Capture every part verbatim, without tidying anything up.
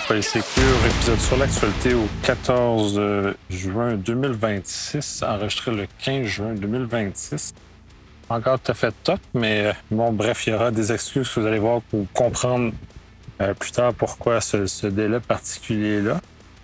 Polysécure, épisode sur l'actualité au quatorze juin deux mille vingt-six, enregistré le quinze juin deux mille vingt-six. Encore tout à fait top, mais bon, bref, il y aura des excuses que vous allez voir pour comprendre euh, plus tard pourquoi ce, ce délai particulier-là.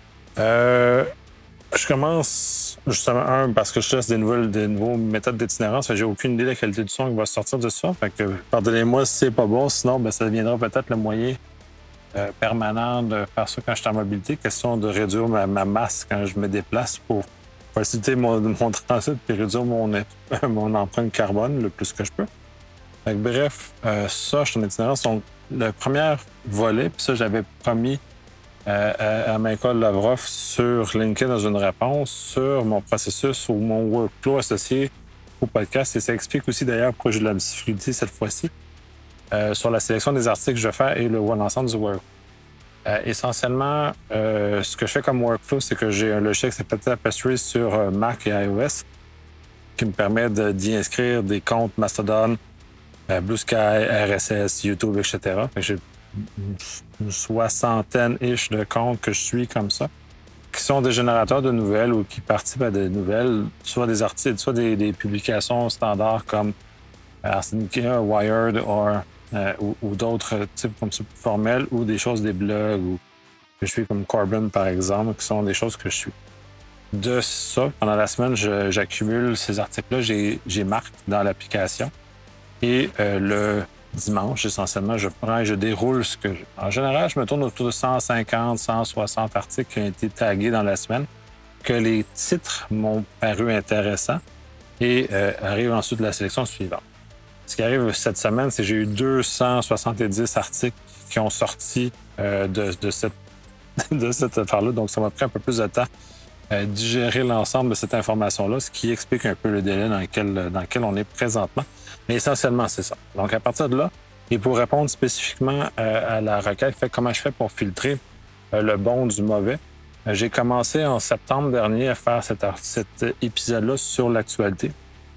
Euh, je commence justement, un, parce que je teste des nouvelles, des nouveaux méthodes d'itinérance, j'ai aucune idée de la qualité du son qui va sortir de ça. Fait que pardonnez-moi si c'est pas bon, sinon ben, ça deviendra peut-être le moyen Euh, permanent de faire ça quand je suis en mobilité. Question de réduire ma, ma masse quand je me déplace pour faciliter mon, mon transit et réduire mon, mon empreinte carbone le plus que je peux. Fait que, bref, euh, ça, je suis en itinérance. Donc, le premier volet, puis ça, j'avais promis euh, à, à ma école Lavrov sur LinkedIn dans une réponse sur mon processus ou mon workflow associé au podcast. Et ça explique aussi d'ailleurs pourquoi j'ai de la difficulté cette fois-ci. Euh, sur la sélection des articles que je vais faire et le l'ensemble du workflow. Euh, essentiellement, euh, ce que je fais comme workflow, c'est que j'ai un logiciel qui s'appelle Tapestry sur euh, Mac et iOS qui me permet de, d'y inscrire des comptes Mastodon, euh, Blue Sky, R S S, YouTube, et cetera. Fait que j'ai une soixantaine-ish de comptes que je suis comme ça, qui sont des générateurs de nouvelles ou qui participent à des nouvelles, soit des articles, soit des, des publications standards comme Arsenica, Wired or, euh, ou, ou d'autres types comme ça plus formels, ou des choses des blogs ou que je suis comme Corbin par exemple, qui sont des choses que je suis. De ça, pendant la semaine, je, j'accumule ces articles-là, j'ai, j'ai marque dans l'application et euh, le dimanche, essentiellement, je prends et je déroule ce que j'ai. En général, je me tourne autour de cent cinquante, cent soixante articles qui ont été tagués dans la semaine, que les titres m'ont paru intéressants et euh, arrive ensuite la sélection suivante. Ce qui arrive cette semaine, c'est que j'ai eu deux cent soixante-dix articles qui ont sorti euh, de, de cette, de cette affaire-là. Donc, ça m'a pris un peu plus de temps à euh, digérer l'ensemble de cette information-là, ce qui explique un peu le délai dans lequel, dans lequel on est présentement. Mais essentiellement, c'est ça. Donc, à partir de là, et pour répondre spécifiquement euh, à la requête, fait comment je fais pour filtrer euh, le bon du mauvais, euh, j'ai commencé en septembre dernier à faire cet, cet épisode-là sur l'actualité.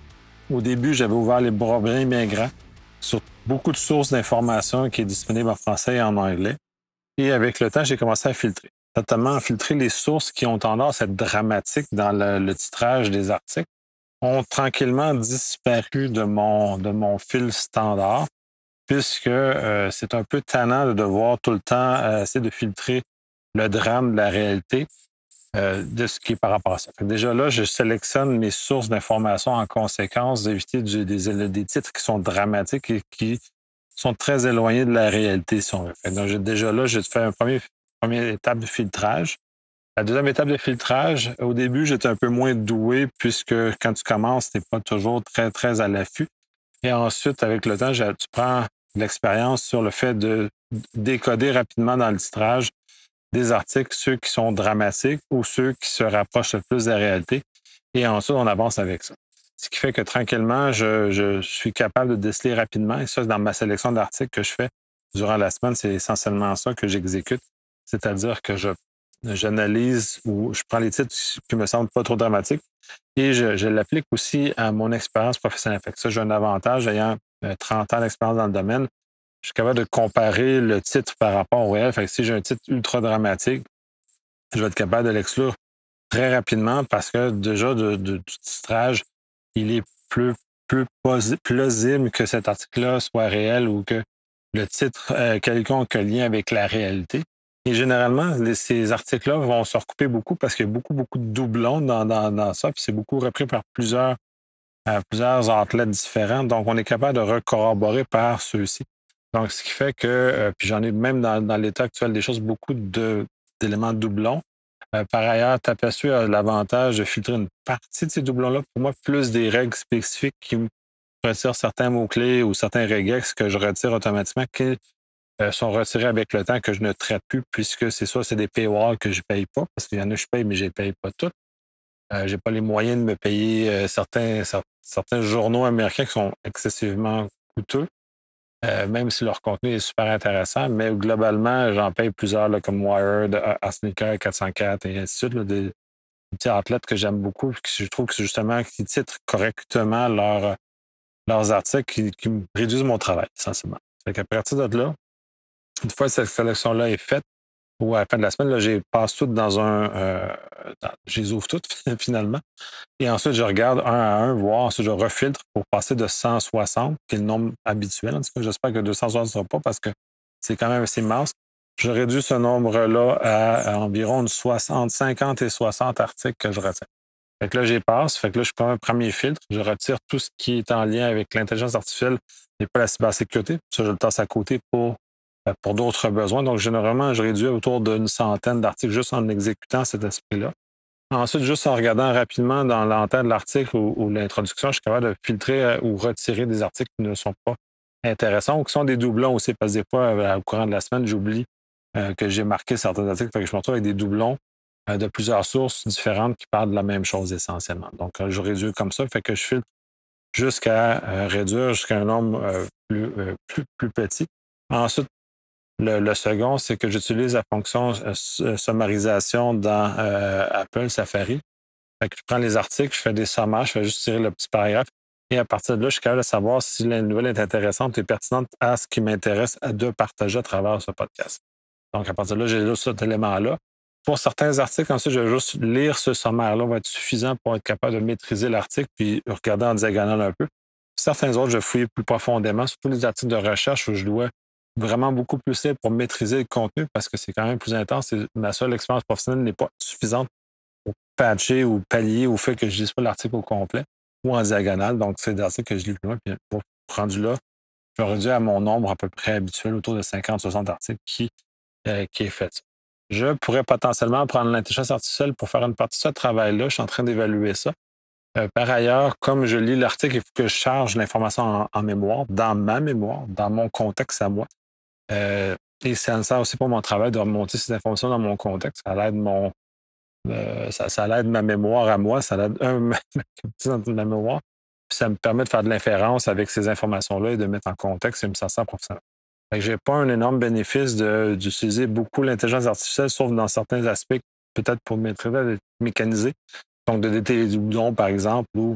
Au début, j'avais ouvert les bras bien, bien grands sur beaucoup de sources d'informations qui est disponible en français et en anglais. Et avec le temps, j'ai commencé à filtrer. Notamment à filtrer les sources qui ont tendance à être dramatiques dans le, le titrage des articles, ont tranquillement disparu de mon, de mon fil standard, puisque euh, c'est un peu tannant de devoir tout le temps euh, essayer de filtrer le drame de la réalité. Euh, de ce qui est par rapport à ça. Fait que déjà là, je sélectionne mes sources d'informations en conséquence d'éviter du, des, des titres qui sont dramatiques et qui sont très éloignés de la réalité, si on veut. Fait que donc, déjà là, j'ai fait une première, première étape de filtrage. La deuxième étape de filtrage, au début, j'étais un peu moins doué puisque quand tu commences, tu n'es pas toujours très, très à l'affût. Et ensuite, avec le temps, tu prends l'expérience sur le fait de décoder rapidement dans le titrage des articles, ceux qui sont dramatiques ou ceux qui se rapprochent le plus de la réalité. Et ensuite, on avance avec ça. Ce qui fait que tranquillement, je, je suis capable de déceler rapidement. Et ça, dans ma sélection d'articles que je fais durant la semaine, c'est essentiellement ça que j'exécute. C'est-à-dire que je, j'analyse ou je prends les titres qui me semblent pas trop dramatiques et je, je l'applique aussi à mon expérience professionnelle. Fait que ça, j'ai un avantage ayant trente ans d'expérience dans le domaine. Je suis capable de comparer le titre par rapport au réel. Fait que si j'ai un titre ultra dramatique, je vais être capable de l'exclure très rapidement parce que déjà, de, de, du titrage, il est plus, plus plausible que cet article-là soit réel ou que le titre euh, quelconque lien avec la réalité. Et généralement, les, ces articles-là vont se recouper beaucoup parce qu'il y a beaucoup, beaucoup de doublons dans, dans, dans ça. Puis c'est beaucoup repris par plusieurs, euh, plusieurs athlètes différents. Donc, on est capable de recorroborer par ceux-ci. Donc, ce qui fait que, euh, puis j'en ai même dans, dans l'état actuel des choses, beaucoup de, d'éléments doublons. Euh, par ailleurs, Tapestry a l'avantage de filtrer une partie de ces doublons-là. Pour moi, plus des règles spécifiques qui me retirent certains mots-clés ou certains regex que je retire automatiquement, qui euh, sont retirés avec le temps, que je ne traite plus, puisque c'est soit c'est des paywalls que je ne paye pas, parce qu'il y en a que je paye, mais je ne les paye pas toutes. Euh, je n'ai pas les moyens de me payer euh, certains, certains journaux américains qui sont excessivement coûteux. Euh, même si leur contenu est super intéressant, mais globalement, j'en paye plusieurs là, comme Wired, Arsenica, quatre cent quatre et ainsi de suite, là, des, des petits athlètes que j'aime beaucoup, puis que je trouve que c'est justement qui titrent correctement leur, leurs articles qui, qui me réduisent mon travail, essentiellement. Fait qu'à partir de là, une fois que cette sélection-là est faite, ou à la fin de la semaine, là, je les passe toutes dans un... euh, dans- je les ouvre toutes finalement. Et ensuite, je regarde un à un, voir, ensuite je refiltre pour passer de cent soixante, qui est le nombre habituel. En tout cas, j'espère que deux cent soixante ne sera pas parce que c'est quand même assez mince. Je réduis ce nombre-là à, à environ une soixante, cinquante et soixante articles que je retiens. Fait que là, j'y passe. Fait que là, je prends un premier filtre. Je retire tout ce qui est en lien avec l'intelligence artificielle et pas la cybersécurité. Ça, je le tasse à côté pour, euh, pour d'autres besoins. Donc, généralement, je réduis autour d'une centaine d'articles juste en exécutant cet aspect-là. Ensuite, juste en regardant rapidement dans l'entête de l'article ou, ou l'introduction, je suis capable de filtrer euh, ou retirer des articles qui ne sont pas intéressants ou qui sont des doublons aussi, parce que des fois, euh, au courant de la semaine, j'oublie euh, que j'ai marqué certains articles, fait que je me retrouve avec des doublons euh, de plusieurs sources différentes qui parlent de la même chose essentiellement. Donc, euh, je réduis comme ça, fait que je filtre jusqu'à euh, réduire jusqu'à un nombre euh, plus, euh, plus, plus petit. Ensuite, le, le second, c'est que j'utilise la fonction euh, s- sommarisation dans euh, Apple Safari. Fait que je prends les articles, je fais des sommaires, je fais juste tirer le petit paragraphe. Et à partir de là, je suis capable de savoir si la nouvelle est intéressante et pertinente à ce qui m'intéresse à de partager à travers ce podcast. Donc, à partir de là, j'ai là cet élément-là. Pour certains articles, ensuite, je vais juste lire ce sommaire-là, va être suffisant pour être capable de maîtriser l'article puis regarder en diagonale un peu. Certains autres, je vais fouiller plus profondément, surtout les articles de recherche où je dois vraiment beaucoup plus lire pour maîtriser le contenu parce que c'est quand même plus intense et ma seule expérience professionnelle n'est pas suffisante pour patcher ou pallier au fait que je ne lise pas l'article au complet ou en diagonale. Donc, c'est des articles que je lis plus loin. Puis, pour rendu là, je vais réduire à mon nombre à peu près habituel, autour de cinquante soixante articles qui, euh, qui est fait. Je pourrais potentiellement prendre l'intelligence artificielle pour faire une partie de ce travail-là. Je suis en train d'évaluer ça. Euh, par ailleurs, comme je lis l'article, il faut que je charge l'information en, en mémoire, dans ma mémoire, dans mon contexte à moi. Euh, et ça me sert aussi pour mon travail de remonter ces informations dans mon contexte. Ça l'aide mon, euh, ça, ça l'aide ma mémoire à moi, ça l'aide un, ma, ma mémoire. Puis ça me permet de faire de l'inférence avec ces informations-là et de mettre en contexte et me sentir professionnel. Je n'ai pas un énorme bénéfice de, d'utiliser beaucoup l'intelligence artificielle, sauf dans certains aspects, peut-être pour maîtriser, mécaniser. Donc, de détecter les doublons, par exemple, ou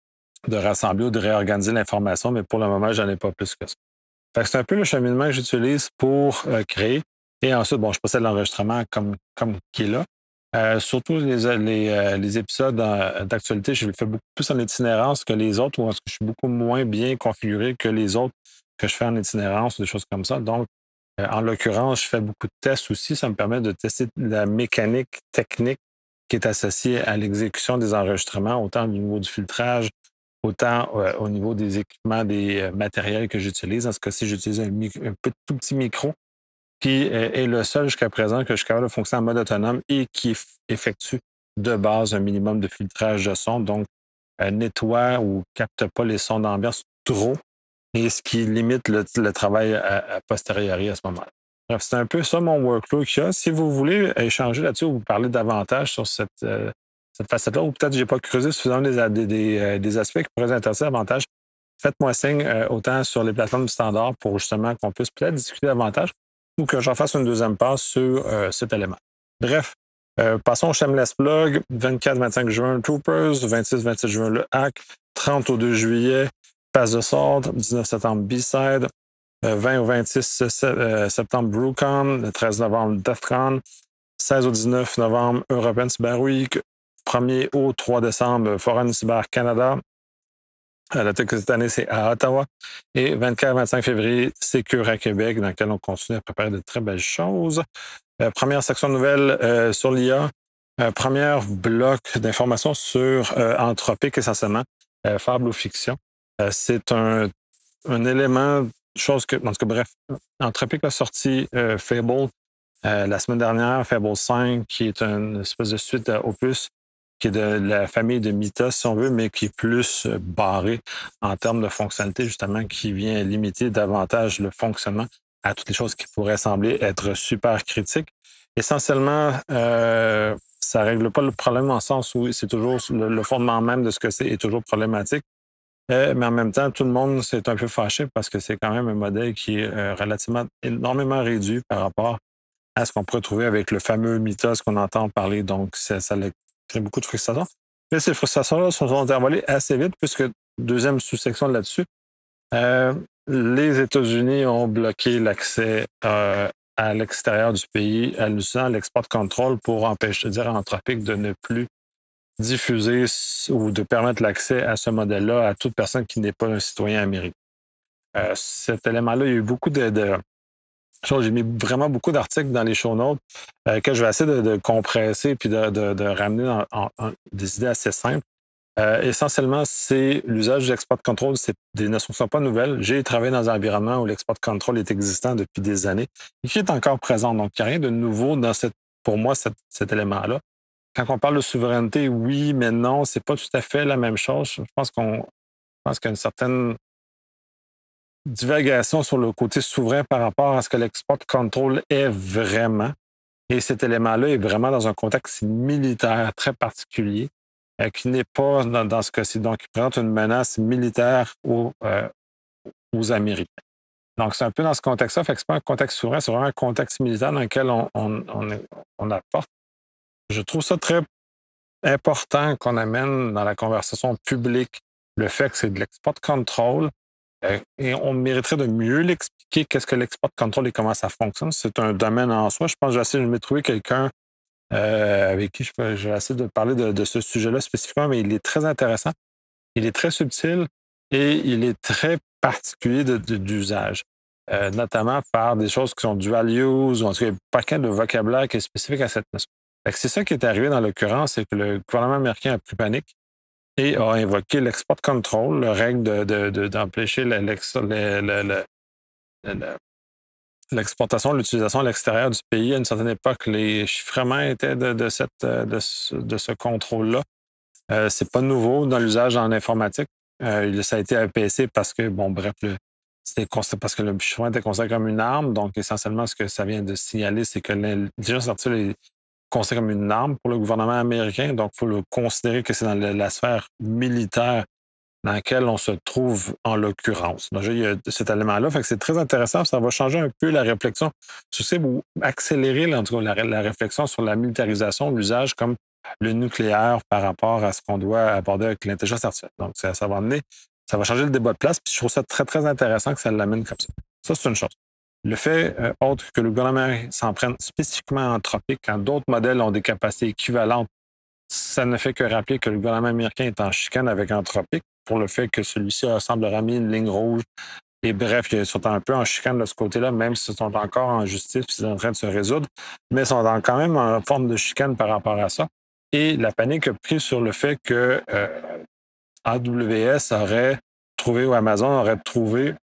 de rassembler ou de réorganiser l'information, mais pour le moment, je n'en ai pas plus que ça. Fait que c'est un peu le cheminement que j'utilise pour euh, créer. Et ensuite, bon, je possède l'enregistrement comme, comme qui est là. Euh, surtout les, les, euh, les épisodes euh, d'actualité, je le fais beaucoup plus en itinérance que les autres, ou est-ce que je suis beaucoup moins bien configuré que les autres que je fais en itinérance ou des choses comme ça. Donc, euh, en l'occurrence, je fais beaucoup de tests aussi. Ça me permet de tester la mécanique technique qui est associée à l'exécution des enregistrements, autant au niveau du filtrage, autant euh, au niveau des équipements, des euh, matériels que j'utilise. Dans ce cas-ci, j'utilise un, mic- un petit- tout petit micro qui euh, est le seul jusqu'à présent que je suis capable de fonctionner en mode autonome et qui eff- effectue de base un minimum de filtrage de son. Donc, euh, nettoie ou capte pas les sons d'ambiance trop et ce qui limite le, le travail à, à posteriori à ce moment-là. Bref, c'est un peu ça mon workflow qu'il y a. Si vous voulez échanger là-dessus ou vous parler davantage sur cette, euh, cette facette-là, ou peut-être que je n'ai pas creusé suffisamment des, des, des, euh, des aspects qui pourraient vous intéresser davantage, faites-moi signe euh, autant sur les plateformes du standard pour justement qu'on puisse peut-être discuter davantage ou que j'en fasse une deuxième passe sur euh, cet élément. Bref, euh, passons au Shameless Plug. vingt-quatre vingt-cinq juin, Troopers. vingt-six vingt-sept juin, le Hack. trente au deux juillet, Pass the Sword. dix-neuf septembre, B-Side. Euh, vingt au vingt-six euh, septembre, BrewCon. Le treize novembre, DEFCON. seize au dix-neuf novembre, European Cyber Week. premier au trois décembre, Forum Cyber Canada. Euh, La tech cette année, c'est à Ottawa. Et vingt-quatre vingt-cinq février, Sécure à Québec, dans lequel on continue à préparer de très belles choses. Euh, première section de nouvelles euh, sur l'I A. Euh, premier bloc d'informations sur euh, Anthropique, essentiellement, euh, fable ou fiction. Euh, c'est un, un élément, chose que, en tout cas, bref, Anthropique a sorti euh, Fable euh, la semaine dernière, Fable cinq, qui est une espèce de suite à Opus, qui est de la famille de Mythos, si on veut, mais qui est plus euh, barré en termes de fonctionnalité, justement, qui vient limiter davantage le fonctionnement à toutes les choses qui pourraient sembler être super critiques. Essentiellement, euh, ça ne règle pas le problème en sens où c'est toujours le, le fondement même de ce que c'est est toujours problématique. Euh, mais en même temps, tout le monde s'est un peu fâché parce que c'est quand même un modèle qui est euh, relativement énormément réduit par rapport à ce qu'on pourrait trouver avec le fameux mythos qu'on entend parler. Donc, ça, ça crée beaucoup de frustration. Mais ces frustrations-là sont envolées assez vite puisque, deuxième sous-section là-dessus, euh, les États-Unis ont bloqué l'accès euh, à l'extérieur du pays, en utilisant l'export control pour empêcher, dire à Anthropic de ne plus diffuser ou de permettre l'accès à ce modèle-là à toute personne qui n'est pas un citoyen américain. Euh, cet élément-là, il y a eu beaucoup de, de choses. J'ai mis vraiment beaucoup d'articles dans les show notes euh, que je vais essayer de, de compresser puis de, de, de ramener dans, en, en, des idées assez simples. Euh, essentiellement, c'est l'usage du export control. C'est des notions qui ne sont pas nouvelles. J'ai travaillé dans un environnement où l'export control est existant depuis des années et qui est encore présent. Donc, il n'y a rien de nouveau dans cette, pour moi, cette, cet élément-là. Quand on parle de souveraineté, oui, mais non, c'est pas tout à fait la même chose. Je pense qu'on je pense qu'il y a une certaine divagation sur le côté souverain par rapport à ce que l'export control est vraiment. Et cet élément-là est vraiment dans un contexte militaire très particulier, euh, qui n'est pas dans, dans ce cas-ci. Donc, il présente une menace militaire aux, euh, aux Américains. Donc, c'est un peu dans ce contexte-là. Fait que c'est pas un contexte souverain, c'est vraiment un contexte militaire dans lequel on, on, on, on apporte. Je trouve ça très important qu'on amène dans la conversation publique le fait que c'est de l'export control. Euh, et on mériterait de mieux l'expliquer, qu'est-ce que l'export control et comment ça fonctionne. C'est un domaine en soi. Je pense que je vais essayer de me trouver quelqu'un euh, avec qui je, peux, je vais essayer de parler de, de ce sujet-là spécifiquement, mais il est très intéressant, il est très subtil et il est très particulier de, de, d'usage, euh, notamment par des choses qui sont dual use, ou en tout cas, il y a un paquet de vocabulaire qui est spécifique à cette notion. C'est ça qui est arrivé dans l'occurrence, c'est que le gouvernement américain a pris panique et a invoqué l'export control, la règle de, de, de, d'empêcher l'ex, le, le, le, le, l'exportation, l'utilisation à l'extérieur du pays. À une certaine époque, les chiffrements étaient de, de, cette, de, ce, de ce contrôle-là. Euh, c'est pas nouveau dans l'usage en informatique. Euh, ça a été abaissé parce que, bon, bref, le, c'était parce que le chiffrement était considéré comme une arme. Donc, essentiellement, ce que ça vient de signaler, c'est que l'intelligence artificielle est considérée comme une arme pour le gouvernement américain. Donc, il faut le considérer que c'est dans la, la sphère militaire dans laquelle on se trouve en l'occurrence. Donc, il y a cet élément-là. Fait que c'est très intéressant. Ça va changer un peu la réflexion. Tu sais, ou accélérer en tout cas, la, la réflexion sur la militarisation, l'usage comme le nucléaire par rapport à ce qu'on doit aborder avec l'intelligence artificielle. Donc, ça, ça va amener, ça va changer le débat de place. Puis je trouve ça très, très intéressant que ça l'amène comme ça. Ça, c'est une chose. Le fait, euh, autre que le gouvernement s'en prenne spécifiquement à Anthropic, quand d'autres modèles ont des capacités équivalentes, ça ne fait que rappeler que le gouvernement américain est en chicane avec Anthropic pour le fait que celui-ci semble ramener une ligne rouge. Et bref, ils sont un peu en chicane de ce côté-là, même s'ils sont encore en justice, puis ils sont en train de se résoudre, mais ils sont quand même en forme de chicane par rapport à ça. Et la panique a pris sur le fait que euh, A W S aurait trouvé, ou Amazon aurait trouvé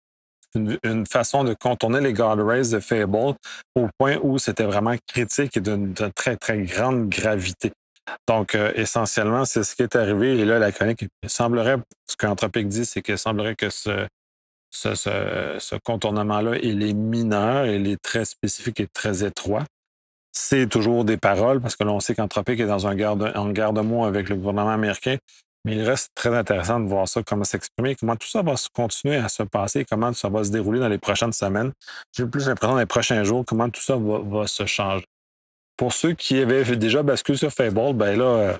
une, une façon de contourner les guardrails de Fable au point où c'était vraiment critique et d'une, d'une très, très grande gravité. Donc, euh, essentiellement, c'est ce qui est arrivé. Et là, la chronique, il semblerait, ce qu'Anthropic dit, c'est qu'il semblerait que ce, ce, ce, ce contournement-là, il est mineur, il est très spécifique et très étroit. C'est toujours des paroles, parce que l'on sait qu'Anthropic est dans un garde, en garde-mots avec le gouvernement américain, mais il reste très intéressant de voir ça, comment s'exprimer, comment tout ça va se continuer à se passer, comment ça va se dérouler dans les prochaines semaines. J'ai plus l'impression dans les prochains jours, comment tout ça va, va se changer. Pour ceux qui avaient déjà basculé sur Fable, ben là, euh,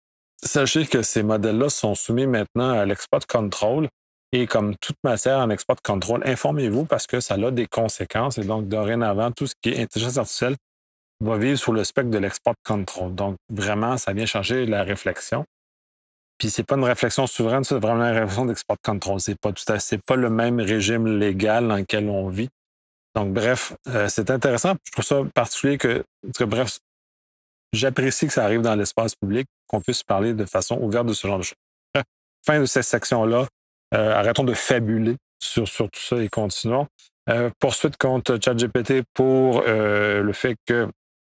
sachez que ces modèles-là sont soumis maintenant à l'export control. Et comme toute matière en export control, informez-vous parce que ça a des conséquences. Et donc, dorénavant, tout ce qui est intelligence artificielle va vivre sous le spectre de l'export control. Donc, vraiment, ça vient changer la réflexion. Puis, c'est pas une réflexion souveraine, c'est vraiment une réflexion d'export control. C'est pas tout à, c'est pas le même régime légal dans lequel on vit. Donc, bref, euh, c'est intéressant. Je trouve ça particulier que, que, bref, j'apprécie que ça arrive dans l'espace public, qu'on puisse parler de façon ouverte de ce genre de choses. Bref, fin de cette section-là. Euh, arrêtons de fabuler sur, sur tout ça et continuons. Euh, poursuite contre ChatGPT pour euh, le fait que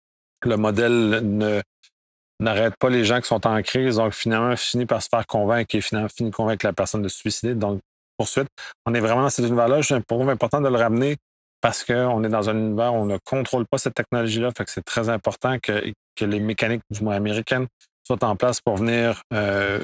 le modèle ne, n'arrête pas les gens qui sont en crise, donc finalement finit par se faire convaincre et finalement finit de convaincre la personne de se suicider. Donc, poursuite, on est vraiment dans cet univers-là. Je trouve important de le ramener parce qu'on est dans un univers où on ne contrôle pas cette technologie-là, fait que c'est très important que, que les mécaniques, du moins américaines, soient en place pour venir euh,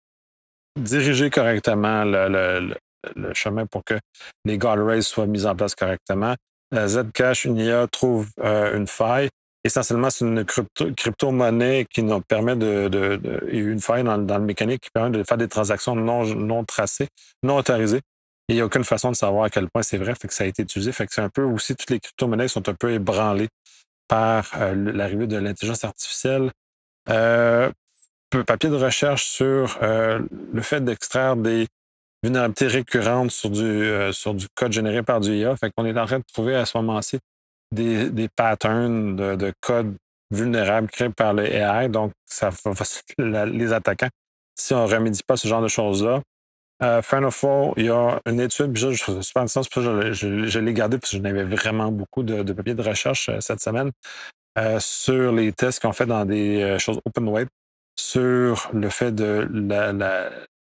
diriger correctement le, le, le, le chemin pour que les guardrails soient mis en place correctement. Euh, Zcash, une I A, trouve euh, une faille. Essentiellement, c'est une crypto, crypto-monnaie qui nous permet de, de, de. Il y a une faille dans, dans le mécanique qui permet de faire des transactions non, non tracées, non autorisées. il n'y a aucune façon de savoir à quel point c'est vrai, fait que ça a été utilisé. Fait que c'est un peu aussi, toutes les crypto-monnaies sont un peu ébranlées par euh, l'arrivée de l'intelligence artificielle. Euh, papier de recherche sur euh, le fait d'extraire des vulnérabilités récurrentes sur du, euh, sur du code généré par du I A. Fait qu'on est en train de trouver à ce moment-ci des, des patterns de, de code vulnérables créés par le A I. Donc, ça va faciliter les attaquants si on ne remédie pas ce genre de choses-là. Euh, Fan of Fall, il y a une étude, puis je, je suis super intéressant, je, je, je l'ai gardé parce que j'en avais vraiment beaucoup de, de papiers de recherche euh, cette semaine euh, sur les tests qu'on fait dans des euh, choses open web, sur le fait de la, la,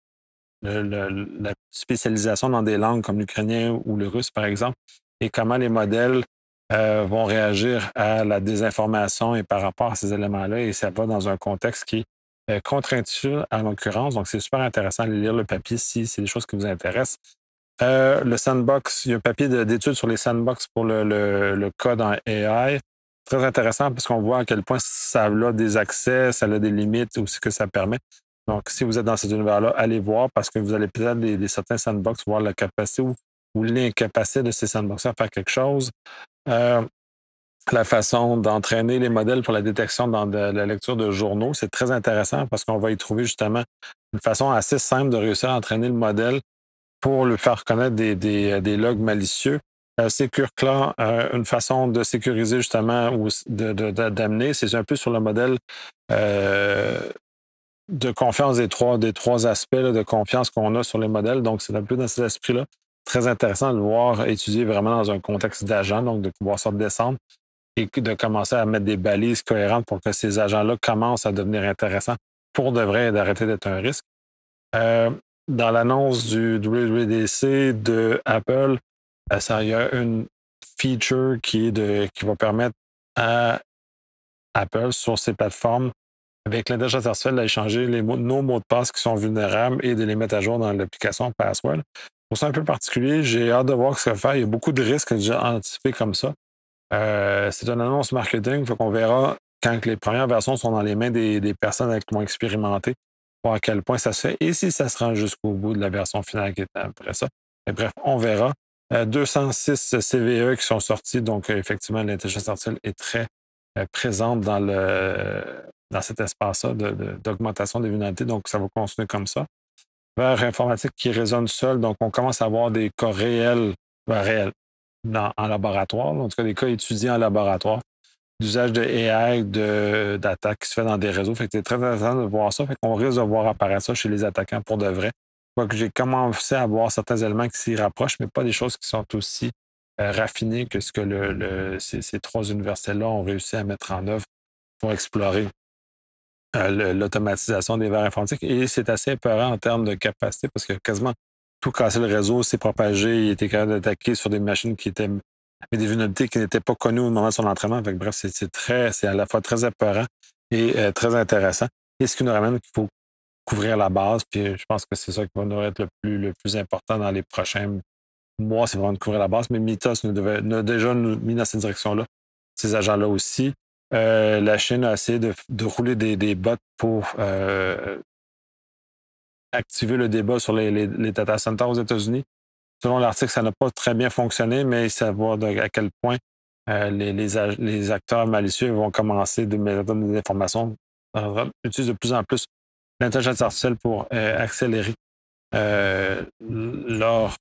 le, le, la spécialisation dans des langues comme l'ukrainien ou le russe, par exemple, et comment les modèles euh, vont réagir à la désinformation et par rapport à ces éléments-là. Et ça va dans un contexte qui est euh, contre-intuitif en l'occurrence. Donc, c'est super intéressant de lire le papier si c'est des choses qui vous intéressent. Euh, le sandbox, il y a un papier d'études sur les sandbox pour le, le, le code en A I. Très intéressant parce qu'on voit à quel point ça a des accès, ça a des limites ou ce que ça permet. Donc, si vous êtes dans cet univers-là, allez voir parce que vous allez peut-être des, des certains sandbox voir la capacité ou, ou l'incapacité de ces sandbox à faire quelque chose. Euh, la façon d'entraîner les modèles pour la détection dans de, la lecture de journaux, c'est très intéressant parce qu'on va y trouver justement une façon assez simple de réussir à entraîner le modèle pour lui faire connaître des, des, des logs malicieux. Euh, SecureClaw, euh, une façon de sécuriser justement ou de, de, de, d'amener, c'est un peu sur le modèle euh, de confiance des trois, des trois aspects là, de confiance qu'on a sur les modèles. Donc, c'est un peu dans cet esprit-là. Très intéressant de le voir étudier vraiment dans un contexte d'agent, donc de pouvoir ça descendre et de commencer à mettre des balises cohérentes pour que ces agents-là commencent à devenir intéressants pour de vrai et d'arrêter d'être un risque. Euh, dans l'annonce du W W D C de Apple, euh, ça, il y a une feature qui, est de, qui va permettre à Apple sur ses plateformes avec l'intelligence artificielle d'échanger les mots, nos mots de passe qui sont vulnérables et de les mettre à jour dans l'application Password. Pour ça, un peu particulier, j'ai hâte de voir ce que ça va faire. Il y a beaucoup de risques déjà anticipés comme ça. Euh, c'est une annonce marketing, il qu'on verra quand les premières versions sont dans les mains des, des personnes avec qui vont expérimenter, voir à quel point ça se fait et si ça se rend jusqu'au bout de la version finale qui est après ça. Et bref, on verra. Euh, deux cent six C V E qui sont sortis, donc euh, effectivement, l'intelligence artificielle est très euh, présente dans, le, dans cet espace-là de, de, d'augmentation des vulnérabilités, donc ça va continuer comme ça. Vers informatique qui résonne seul, donc on commence à avoir des cas réels, ben, réels dans, en laboratoire, en tout cas des cas étudiés en laboratoire, d'usage de A I, de, d'attaque qui se fait dans des réseaux. Fait que c'est très intéressant de voir ça. Fait qu'on risque de voir apparaître ça chez les attaquants pour de vrai. Quoique j'ai commencé à voir certains éléments qui s'y rapprochent, mais pas des choses qui sont aussi euh, raffinées que ce que le, le, ces, ces trois universités-là ont réussi à mettre en œuvre pour explorer euh, l'automatisation des verres informatiques. Et c'est assez épeurant en termes de capacité parce que quasiment tout cassé le réseau, s'est propagé, il était capable d'attaquer sur des machines qui étaient mais des vulnérabilités qui n'étaient pas connues au moment de son entraînement. Fait que, bref, c'est, c'est très, c'est à la fois très épeurant et euh, très intéressant. Et ce qui nous ramène qu'il faut couvrir la base. Puis je pense que c'est ça qui va nous être le plus, le plus important dans les prochains mois, c'est vraiment de couvrir la base. Mais Mitos nous, devait, nous a déjà nous mis dans cette direction-là, ces agents-là aussi. Euh, la Chine a essayé de, de rouler des, des bots pour euh, activer le débat sur les, les, les data centers aux États-Unis. Selon l'article, ça n'a pas très bien fonctionné, mais savoir de, à quel point euh, les, les, les, acteurs malicieux vont commencer de mettre des informations, euh, utilisent de plus en plus l'intelligence artificielle pour euh, accélérer euh, leur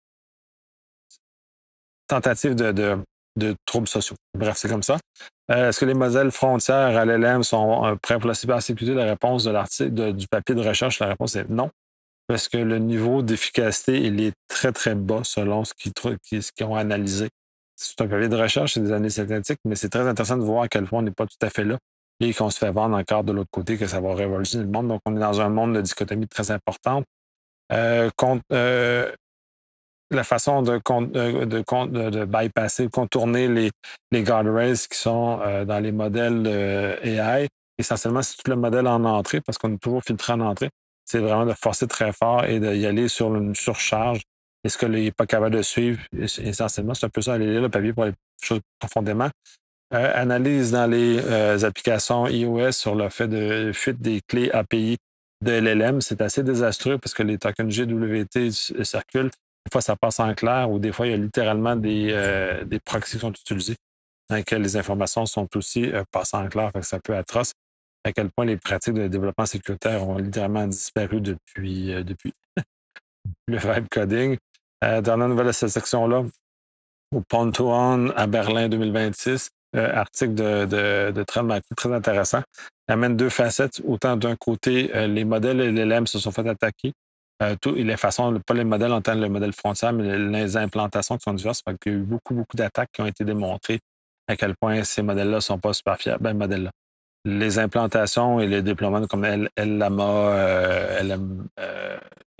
tentative de, de, de troubles sociaux. Bref, c'est comme ça. Euh, est-ce que les modèles frontières à L L M sont euh, prêts pour la cybersécurité? La réponse de l'article, de, du papier de recherche, la réponse est non. Parce que le niveau d'efficacité, il est très, très bas selon ce qu'ils, ce qu'ils ont analysé. C'est un papier de recherche, c'est des données synthétiques, mais c'est très intéressant de voir à quel point on n'est pas tout à fait là et qu'on se fait vendre encore de l'autre côté, que ça va révolutionner le monde. Donc, on est dans un monde de dichotomie très importante. Euh, contre, euh, la façon de, de, de, de bypasser, de contourner les, les guardrails qui sont euh, dans les modèles euh, A I, essentiellement, c'est tout le modèle en entrée, parce qu'on est toujours filtré en entrée. C'est vraiment de forcer très fort et d'y aller sur une surcharge. Est-ce que n'est pas capable de suivre? Essentiellement, c'est un peu ça, aller lire le papier pour aller choses profondément. Euh, analyse dans les euh, applications iOS sur le fait de fuite des clés A P I de L L M. C'est assez désastreux parce que les tokens G W T circulent Des fois, ça passe en clair ou des fois, il y a littéralement des, euh, des proxys qui sont utilisés dans lesquels les informations sont aussi euh, passées en clair. Fait que c'est un peu atroce à quel point les pratiques de développement sécuritaire ont littéralement disparu depuis, euh, depuis le vibe coding. Euh, dernière nouvelle de cette section-là, au Pontoon à Berlin deux mille vingt-six, euh, article de, de, de Trent McClure très intéressant. Il amène deux facettes. Autant d'un côté, euh, les modèles L L M se sont fait attaquer. Euh, tout, les façons, pas les modèles en tant que le modèle frontière, mais les implantations qui sont diverses. Fait qu'il y a eu beaucoup, beaucoup d'attaques qui ont été démontrées à quel point ces modèles-là ne sont pas super fiables. Ben, modèles-là. Les implantations et les déploiements comme L- LLAMA, euh, L M, euh,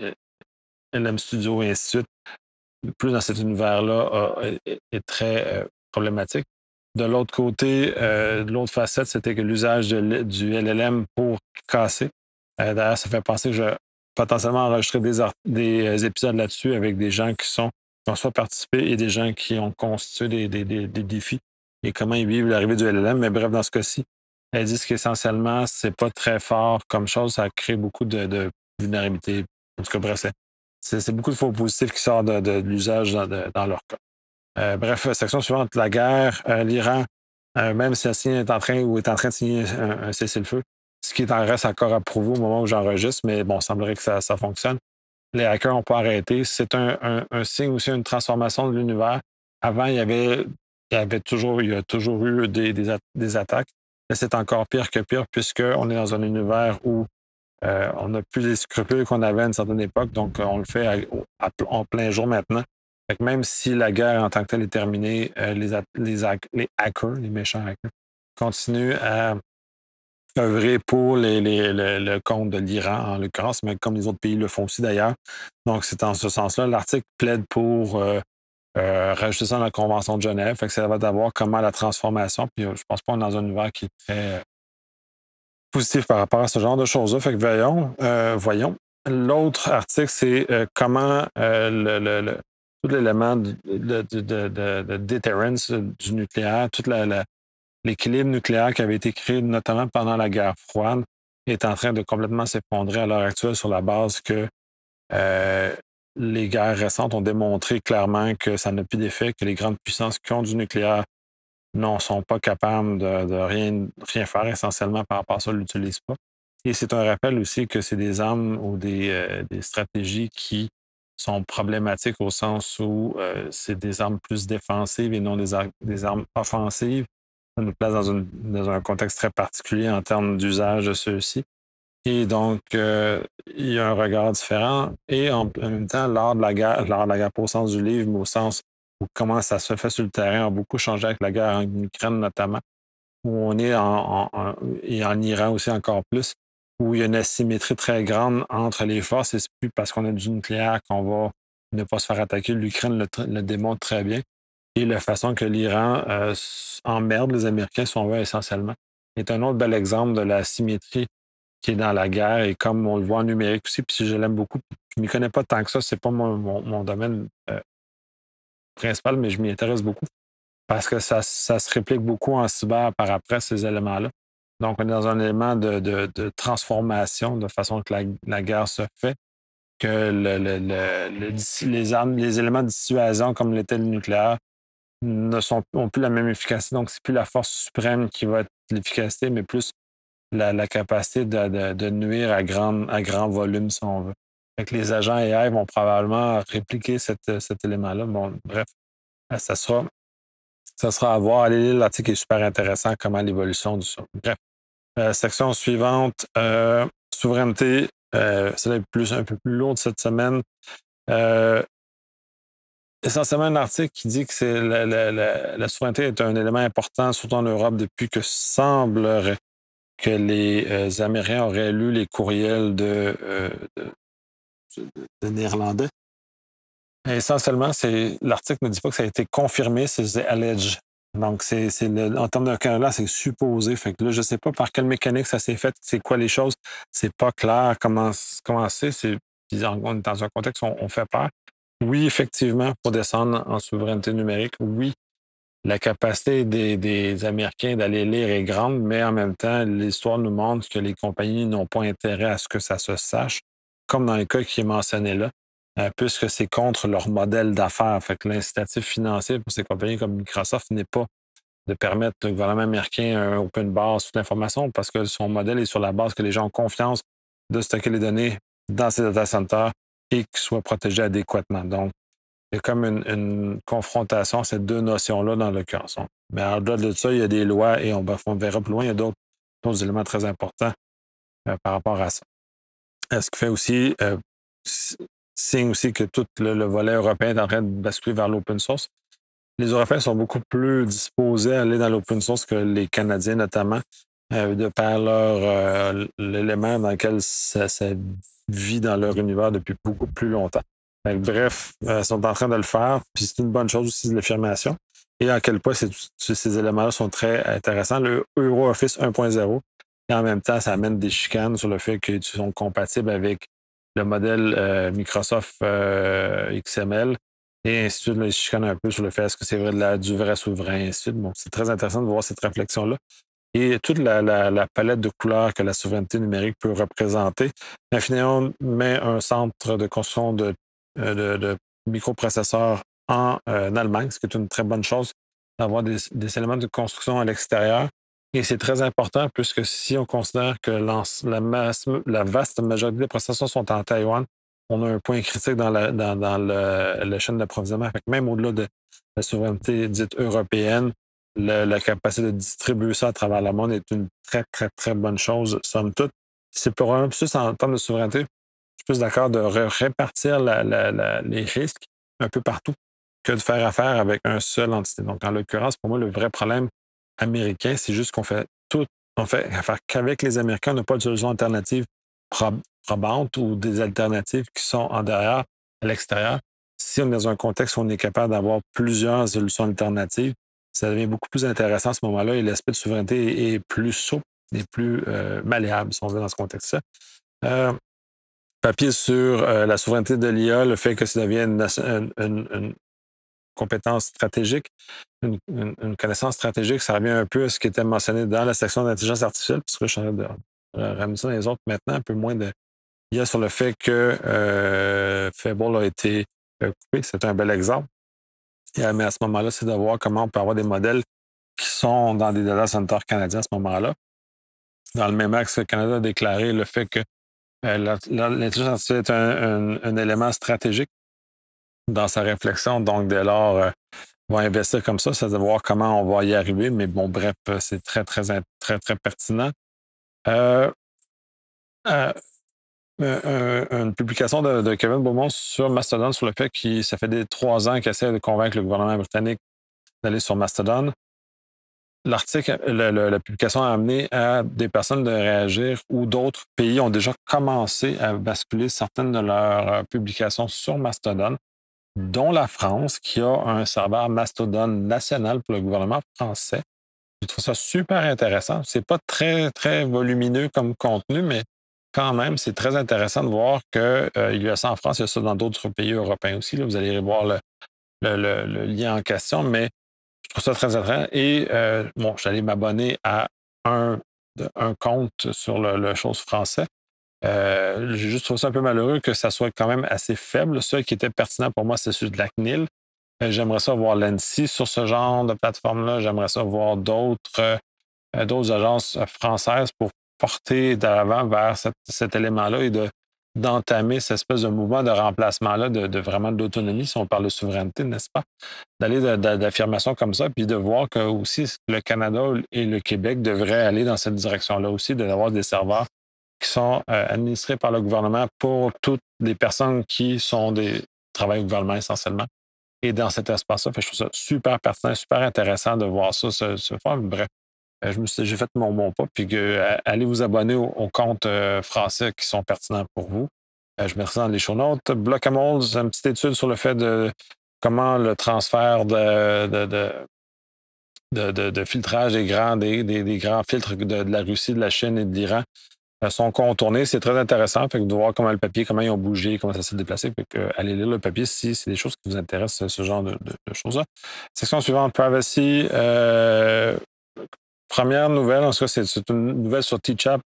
L M Studio et ainsi de suite, plus dans cet univers-là euh, est, est très euh, problématique. De l'autre côté, euh, de l'autre facette, c'était que l'usage de l- du L L M pour casser. Euh, D'ailleurs, ça fait penser que je vais potentiellement enregistrer des, art- des euh, épisodes là-dessus avec des gens qui sont qui ont soit participé et des gens qui ont constitué des, des, des, des défis et comment ils vivent l'arrivée du L L M. Mais bref, dans ce cas-ci, elles disent qu'essentiellement, c'est pas très fort comme chose. Ça crée beaucoup de, de vulnérabilité. En tout cas, bref, c'est c'est c'est beaucoup de faux positifs qui sortent de, de- de l'usage dans, de- dans leur cas. Euh, bref, section suivante, la guerre. Euh, L'Iran, euh, même si la Syrie est en train ou est en train de signer un, un cessez-le-feu, ce qui est en reste encore à prouver au moment où j'enregistre, mais bon, il semblerait que ça, ça fonctionne. Les hackers n'ont pas arrêté. C'est un, un- un signe aussi, une transformation de l'univers. Avant, il y avait, il y avait toujours, il y a toujours eu des, des, a- des attaques. Mais c'est encore pire que pire puisqu'on est dans un univers où euh, on n'a plus les scrupules qu'on avait à une certaine époque, donc euh, on le fait à- à- en plein jour maintenant. Fait que même si la guerre en tant que telle est terminée, euh, les, a- les, hack- les hackers, les méchants hackers, continuent à œuvrer pour les, les- le, le compte de l'Iran, en l'occurrence, mais comme les autres pays le font aussi d'ailleurs. Donc, c'est en ce sens-là. L'article plaide pour euh, euh, rajouter ça dans la Convention de Genève. Fait que ça va d'avoir comment la transformation, puis euh, je pense pas qu'on est dans un univers qui est très positif par rapport à ce genre de choses-là. Fait que voyons, euh, voyons. L'autre article, c'est euh, comment euh, le, le- le- tout l'élément de, de, de, de, de- de deterrence du nucléaire, tout la- la- l'équilibre nucléaire qui avait été créé notamment pendant la guerre froide est en train de complètement s'effondrer à l'heure actuelle sur la base que euh, les guerres récentes ont démontré clairement que ça n'a plus d'effet, que les grandes puissances qui ont du nucléaire non, sont pas capables de, de rien, rien faire essentiellement par rapport à ça, ne l'utilisent pas. Et c'est un rappel aussi que c'est des armes ou des, euh, des stratégies qui sont problématiques au sens où euh, c'est des armes plus défensives et non des, ar- des armes offensives. Ça nous place dans, une- dans un contexte très particulier en termes d'usage de ceux-ci. Et donc, euh, il y a un regard différent. Et en, en même temps, lors de la guerre, lors de la guerre, pas au sens du livre, mais au sens où comment ça se fait sur le terrain, a beaucoup changé avec la guerre en Ukraine notamment, où on est en, en- en- et en Iran aussi encore plus, où il y a une asymétrie très grande entre les forces. Et c'est plus parce qu'on a du nucléaire qu'on va ne pas se faire attaquer. L'Ukraine le, tr- le démontre très bien. Et la façon que l'Iran euh, s- emmerde les Américains, si on veut, essentiellement, est un autre bel exemple de la symétrie qui est dans la guerre et comme on le voit en numérique aussi, puis je l'aime beaucoup. Je ne m'y connais pas tant que ça, c'est pas mon, mon- mon domaine euh, principal, mais je m'y intéresse beaucoup parce que ça, ça se réplique beaucoup en cyber par après, ces éléments-là. Donc, on est dans un élément de, de- de transformation de façon que la, la guerre se fait, que le- le- le- le- les armes, les éléments de dissuasion comme l'était le nucléaire ne sont, ont plus la même efficacité. Donc, c'est plus la force suprême qui va être l'efficacité, mais plus la, la capacité de, de- de nuire à, grande, à grand volume, si on veut. Fait que les agents A I vont probablement répliquer cette- cet élément-là. Bon, bref, euh, ça sera, ça sera à voir. Allez lire l'article est super intéressant, comment l'évolution du son. Bref, euh, section suivante, euh, souveraineté. Euh, c'est là plus, un peu plus lourde cette semaine. Euh, essentiellement un article qui dit que c'est la, la- la- la souveraineté est un élément important, surtout en Europe, depuis que semblerait que les euh, Américains auraient lu les courriels de, euh, de, de Néerlandais. Et essentiellement, c'est, l'article ne dit pas que ça a été confirmé, c'est alleged. Donc, c'est, c'est le, en termes de Canada, c'est supposé. Fait que là, je ne sais pas par quelle mécanique ça s'est fait, c'est quoi les choses. C'est pas clair comment, comment c'est. c'est puis on est dans un contexte où on, on fait peur. Oui, effectivement, pour descendre en souveraineté numérique, oui, la capacité des, des Américains d'aller lire est grande, mais en même temps, l'histoire nous montre que les compagnies n'ont pas intérêt à ce que ça se sache, comme dans le cas qui est mentionné là. euh, puisque c'est contre leur modèle d'affaires. Fait que l'incitatif financier pour ces compagnies comme Microsoft n'est pas de permettre au gouvernement américain un open bar sur l'information parce que son modèle est sur la base que les gens ont confiance de stocker les données dans ces data centers et qu'ils soient protégés adéquatement. Donc, il y a comme une, une confrontation, ces deux notions-là dans l'occurrence. Mais au-delà de ça, il y a des lois et on, on verra plus loin, il y a d'autres, d'autres éléments très importants euh, par rapport à ça. Euh, ce qui fait aussi, euh, signe aussi que tout le, le volet européen est en train de basculer vers l'open source. Les Européens sont beaucoup plus disposés à aller dans l'open source que les Canadiens, notamment, euh, de par leur euh, l'élément dans lequel ça, ça vit dans leur univers depuis beaucoup plus longtemps. Fait que, bref, euh, ils sont en train de le faire, puis c'est une bonne chose aussi de l'affirmation. Et à quel point ces, ces éléments-là sont très intéressants. Le EuroOffice un point zéro, et en même temps, ça amène des chicanes sur le fait qu'ils sont compatibles avec le modèle euh, Microsoft euh, X M L. Et ainsi de suite, là, ils se chicanent un peu sur le fait est-ce que c'est vrai de la, du vrai souverain, et ainsi de suite. Bon, c'est très intéressant de voir cette réflexion-là. Et toute la, la, la palette de couleurs que la souveraineté numérique peut représenter. Infineon met un centre de construction de, de, de microprocesseurs en, euh, en Allemagne, ce qui est une très bonne chose d'avoir des, des éléments de construction à l'extérieur. Et c'est très important puisque si on considère que la, masse, la vaste majorité des processeurs sont en Taïwan, on a un point critique dans la, dans, dans le, la chaîne d'approvisionnement. Même au-delà de la souveraineté dite européenne, le, la capacité de distribuer ça à travers le monde est une très, très, très bonne chose, somme toute. C'est pour un plus en termes de souveraineté, je suis plus d'accord de répartir la, la, la, les risques un peu partout que de faire affaire avec un seul entité. Donc, en l'occurrence, pour moi, le vrai problème américain, c'est juste qu'on fait tout, on fait affaire qu'avec les Américains, on n'a pas de solution alternative prob probantes ou des alternatives qui sont en derrière, à l'extérieur. Si on est dans un contexte où on est capable d'avoir plusieurs solutions alternatives, ça devient beaucoup plus intéressant à ce moment-là et l'aspect de souveraineté est, est plus souple et plus euh, malléable, si on veut, dans ce contexte-là. Euh, papier sur euh, la souveraineté de l'I A, le fait que ça devienne une, une, une compétence stratégique, une, une, une, connaissance stratégique, ça revient un peu à ce qui était mentionné dans la section d'intelligence artificielle, parce que je suis en train de ramener ça dans les autres maintenant, un peu moins de il y a sur le fait que euh, Fable a été euh, coupé. C'est un bel exemple. Et, mais à ce moment-là, c'est de voir comment on peut avoir des modèles qui sont dans des data centers canadiens à ce moment-là. Dans le même axe, le Canada a déclaré le fait que euh, l'intelligence artificielle est un, un, un élément stratégique dans sa réflexion. Donc, dès lors, euh, on va investir comme ça, c'est de voir comment on va y arriver. Mais bon, bref, c'est très, très, très, très pertinent. Euh, euh, Euh, une publication de, de Kevin Beaumont sur Mastodon sur le fait que ça fait des trois ans qu'il essaie de convaincre le gouvernement britannique d'aller sur Mastodon. L'article, le, le, la publication a amené à des personnes de réagir où d'autres pays ont déjà commencé à basculer certaines de leurs publications sur Mastodon, dont la France, qui a un serveur Mastodon national pour le gouvernement français. Je trouve ça super intéressant. C'est pas très, très volumineux comme contenu, mais quand même, c'est très intéressant de voir qu'il euh, y a ça en France, il y a ça dans d'autres pays européens aussi. Là, vous allez voir le, le, le, le lien en question, mais je trouve ça très intéressant. Et euh, bon, j'allais m'abonner à un, un compte sur le, le chose français. Euh, J'ai juste trouvé ça un peu malheureux que ça soit quand même assez faible. Ce qui était pertinent pour moi, c'est celui de la C N I L. Euh, J'aimerais ça voir l'A N S I sur ce genre de plateforme-là. J'aimerais ça voir d'autres euh, d'autres agences françaises pour porter d'avant vers cet, cet élément-là et de, d'entamer cette espèce de mouvement de remplacement-là, de, de vraiment de l'autonomie, si on parle de souveraineté, n'est-ce pas? D'aller de, de, d'affirmations comme ça, puis de voir que aussi le Canada et le Québec devraient aller dans cette direction-là aussi, d'avoir des serveurs qui sont euh, administrés par le gouvernement pour toutes les personnes qui sont des travaillent au gouvernement essentiellement. Et dans cet espace-là, je trouve ça super pertinent, super intéressant de voir ça se, se faire. Bref, je me suis, j'ai fait mon bon pas, puis que, euh, allez vous abonner aux, aux comptes euh, français qui sont pertinents pour vous. Euh, je mettrai dans les show notes. Blockhamole, c'est une petite étude sur le fait de comment le transfert de, de, de, de, de, de filtrage des grands, des, des, des grands filtres de, de la Russie, de la Chine et de l'Iran euh, sont contournés. C'est très intéressant fait que de voir comment le papier, comment ils ont bougé, comment ça s'est déplacé. Fait que, euh, allez lire le papier si c'est des choses qui vous intéressent, ce genre de, de, de choses-là. Section suivante, privacy. Euh, Première nouvelle, en tout cas, c'est une nouvelle sur Teachup.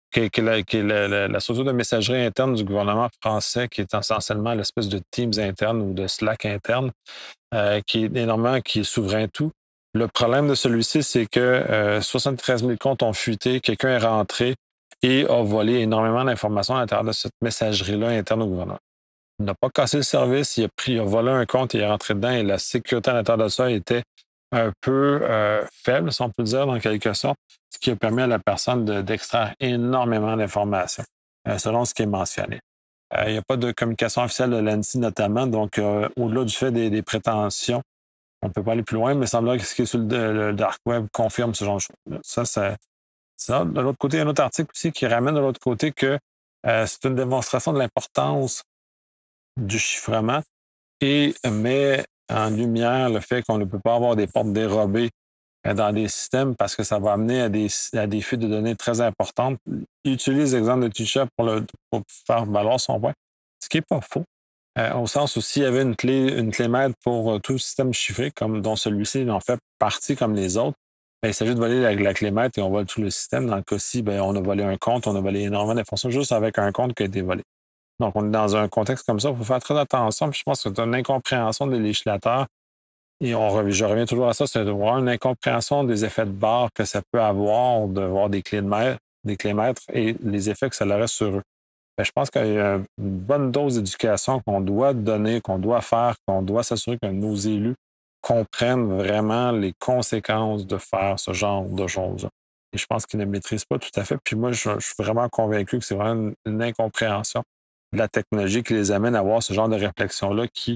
qui est, qui est la, qui est la- la- la structure de messagerie interne du gouvernement français, qui est essentiellement l'espèce de Teams interne ou de Slack interne, euh, qui est énormément, qui est souverain tout. Le problème de celui-ci, c'est que euh, soixante-treize mille comptes ont fuité, quelqu'un est rentré et a volé énormément d'informations à l'intérieur de cette messagerie-là interne au gouvernement. Il n'a pas cassé le service, il a pris, il a volé un compte, il est rentré dedans et la sécurité à l'intérieur de ça était un peu euh, faible, si on peut le dire, dans quelque sorte, ce qui a permis à la personne de- d'extraire énormément d'informations, euh, selon ce qui est mentionné. Euh, il n'y a pas de communication officielle de l'A N S I notamment, donc euh, au-delà du fait des, des prétentions, on ne peut pas aller plus loin, mais il semblerait que ce qui est sur le, le dark web confirme ce genre de choses. Ça, c'est ça. De l'autre côté, il y a un autre article aussi qui ramène de l'autre côté que euh, c'est une démonstration de l'importance du chiffrement et met en lumière le fait qu'on ne peut pas avoir des portes dérobées euh, dans des systèmes parce que ça va amener à des, à des fuites de données très importantes. Il utilise l'exemple de Tisha pour, le, pour faire valoir son point, ce qui n'est pas faux. Euh, au sens où s'il y avait une clé, une clé maître pour euh, tout système chiffré, comme dont celui-ci il en fait partie comme les autres, ben, il s'agit de voler la, la clé maître et on vole tout le système. Dans le cas-ci, ben, on a volé un compte, on a volé énormément d'informations juste avec un compte qui a été volé. Donc, on est dans un contexte comme ça, il faut faire très attention. Puis je pense que c'est une incompréhension des législateurs. Et on, re- je reviens toujours à ça, c'est de voir une incompréhension des effets de barre que ça peut avoir de voir des clés de maître, des clés maîtres et les effets que ça aurait sur eux. Ben, je pense qu'il y a une bonne dose d'éducation qu'on doit donner, qu'on doit faire, qu'on doit s'assurer que nos élus comprennent vraiment les conséquences de faire ce genre de choses. Et je pense qu'ils ne maîtrisent pas tout à fait. Puis moi, je, je suis vraiment convaincu que c'est vraiment une, une incompréhension de la technologie qui les amène à avoir ce genre de réflexion-là qui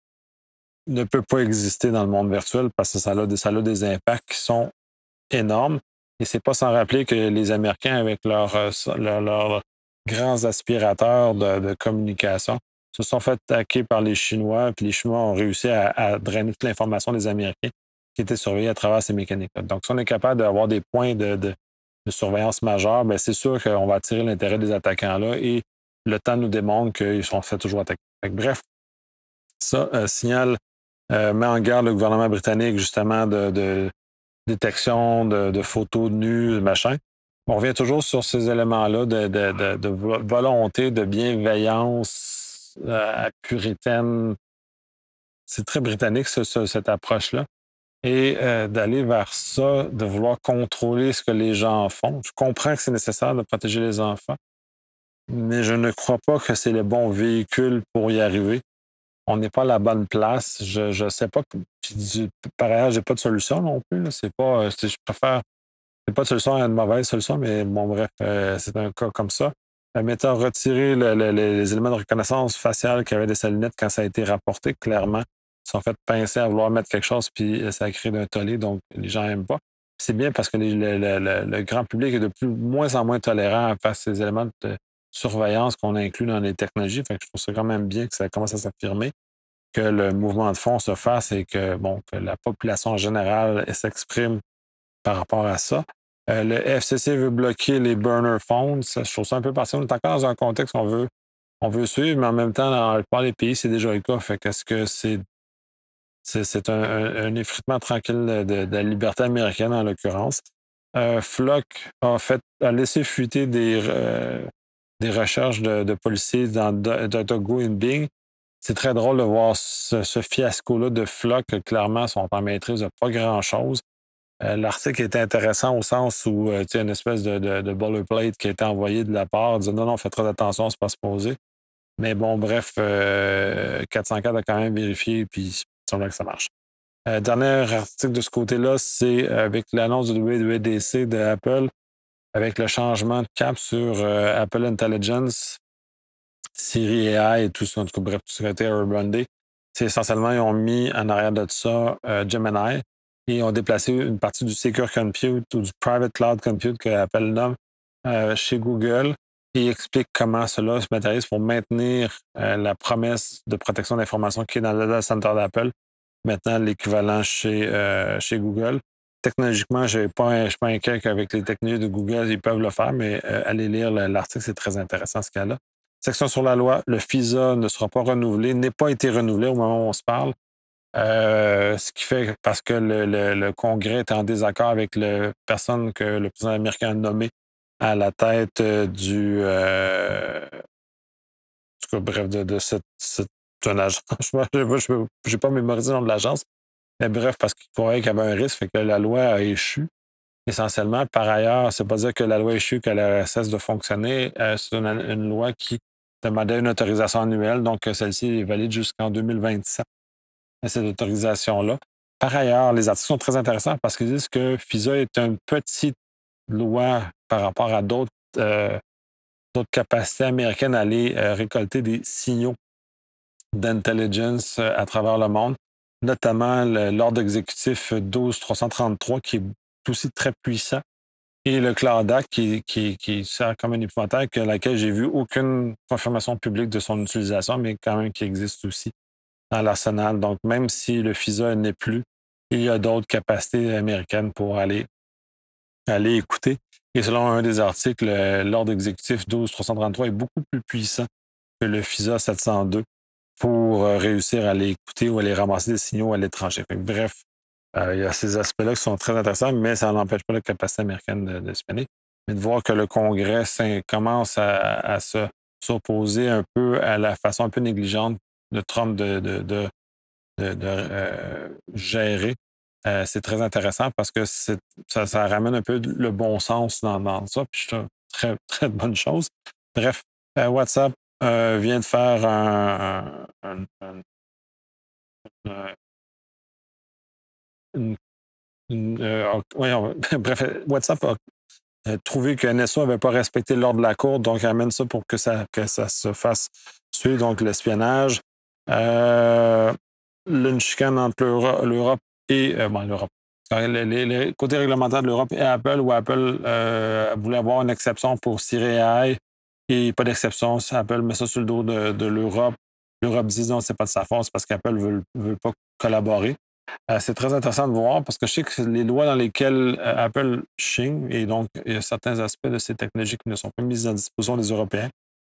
ne peut pas exister dans le monde virtuel parce que ça a des, ça a des impacts qui sont énormes. Et c'est pas sans rappeler que les Américains, avec leurs leur, leur grands aspirateurs de, de communication, se sont fait attaquer par les Chinois, puis les Chinois ont réussi à, à drainer toute l'information des Américains qui étaient surveillés à travers ces mécaniques-là. Donc, si on est capable d'avoir des points de, de, de surveillance majeurs, bien, c'est sûr qu'on va attirer l'intérêt des attaquants-là et le temps nous démontre qu'ils sont fait toujours attaquer. Fait que, bref, ça euh, signale, euh, met en garde le gouvernement britannique justement de, de détection de, de photos nues, machin. On revient toujours sur ces éléments-là de, de, de, de volonté, de bienveillance euh, puritaine. C'est très britannique, ce, ce, cette approche-là. Et euh, d'aller vers ça, de vouloir contrôler ce que les gens font. Je comprends que c'est nécessaire de protéger les enfants, mais je ne crois pas que c'est le bon véhicule pour y arriver. On n'est pas à la bonne place. Je ne sais pas. Puis, du, par ailleurs, j'ai pas de solution non plus. C'est pas. Je préfère. C'est pas de solution à une mauvaise solution, mais bon, bref, euh, c'est un cas comme ça. Euh, mettant retiré le, le, les éléments de reconnaissance faciale qui avaient des salinettes quand ça a été rapporté, clairement, ils sont fait pincer à vouloir mettre quelque chose, puis ça a créé d'un tollé, donc les gens n'aiment pas. C'est bien parce que les, le, le, le, le grand public est de plus moins en moins tolérant face à ces éléments de surveillance qu'on inclut dans les technologies. Fait que je trouve ça quand même bien que ça commence à s'affirmer, que le mouvement de fond se fasse et que, bon, que la population en général s'exprime par rapport à ça. Euh, le F C C veut bloquer les burner phones. Ça, je trouve ça un peu partiel. On est encore dans un contexte qu'on veut, on veut suivre, mais en même temps, dans la plupart des pays, c'est déjà le cas. Fait qu'est-ce que c'est, c'est, c'est un, un, un effritement tranquille de, de, de la liberté américaine, en l'occurrence. Euh, Flock a, fait, a laissé fuiter des, euh, des recherches de, de policiers dans DuckDuckGo et Bing. C'est très drôle de voir ce, ce fiasco-là de Flock, que clairement, sont en maîtrise de pas grand-chose. Euh, L'article était intéressant au sens où euh, tu as une espèce de, de, de boilerplate qui a été envoyé de la part, disant non, non, faites très attention, c'est pas supposé. Mais bon, bref, euh, quatre cent quatre a quand même vérifié, puis il semble que ça marche. Euh, dernier article de ce côté-là, c'est avec l'annonce du W W D C de Apple, avec le changement de cap sur euh, Apple Intelligence, Siri A I et tout ça, en tout cas, bref, tout ce qui a été Urban Day. C'est essentiellement, ils ont mis en arrière de ça euh, Gemini et ils ont déplacé une partie du Secure Compute ou du Private Cloud Compute que Apple nomme euh, chez Google et explique comment cela se matérialise pour maintenir euh, la promesse de protection d'informations qui est dans le data center d'Apple, maintenant l'équivalent chez, euh, chez Google. Technologiquement, je ne suis pas inquiet qu'avec les technologies de Google, ils peuvent le faire, mais euh, allez lire l'article, c'est très intéressant ce cas-là. Section sur la loi, le FISA ne sera pas renouvelé, n'est pas été renouvelé au moment où on se parle. Euh, ce qui fait parce que le, le, le Congrès est en désaccord avec la personne que le président américain a nommée à la tête euh, du... Euh, en tout cas, bref, de, de cette, cette une agence. Je n'ai pas mémorisé le nom de l'agence, mais bref, parce qu'il croyait qu'il y avait un risque, fait que la loi a échu. Essentiellement, par ailleurs, c'est pas dire que la loi échue qu'elle cesse de fonctionner. Euh, c'est une, une loi qui demandait une autorisation annuelle, donc celle-ci est valide jusqu'en deux mille vingt-sept, cette autorisation-là. Par ailleurs, les articles sont très intéressants parce qu'ils disent que FISA est une petite loi par rapport à d'autres euh, d'autres capacités américaines à aller euh, récolter des signaux d'intelligence euh, à travers le monde, notamment l'ordre exécutif douze trois cent trente-trois qui est aussi très puissant et le Cloud Act qui, qui, qui sert comme un épouvantail, que laquelle j'ai vu aucune confirmation publique de son utilisation, mais quand même qui existe aussi dans l'arsenal. Donc, même si le FISA n'est plus, il y a d'autres capacités américaines pour aller, aller écouter. Et selon un des articles, l'ordre exécutif douze trois cent trente-trois est beaucoup plus puissant que le FISA sept cent deux pour réussir à aller écouter ou aller ramasser des signaux à l'étranger. Bref, euh, il y a ces aspects-là qui sont très intéressants, mais ça n'empêche pas la capacité américaine de, de spinner. Mais de voir que le Congrès commence à, à se, s'opposer un peu à la façon un peu négligente de Trump de, de, de, de, de euh, gérer, euh, c'est très intéressant parce que ça, ça ramène un peu le bon sens dans, dans ça. Puis c'est une très, très bonne chose. Bref, euh, WhatsApp euh, vient de faire un, un, un, un une, une, euh, ouais, on, bref, WhatsApp a euh, trouvé que N S O n'avait pas respecté l'ordre de la Cour, donc amène ça pour que ça, que ça se fasse suivre, donc l'espionnage. Euh, une chicane entre l'Europe et euh, bon, l'Europe. Les, les, les côtés réglementaires de l'Europe et Apple, où Apple euh, voulait avoir une exception pour Siri A I et pas d'exception. Apple met ça sur le dos de, de l'Europe. L'Europe dit non, c'est pas de sa faute, c'est parce qu'Apple ne veut, veut pas collaborer. Euh, c'est très intéressant de voir parce que je sais que les lois dans lesquelles euh, Apple chigne, et donc il y a certains aspects de ces technologies qui ne sont pas mis à disposition des Européens,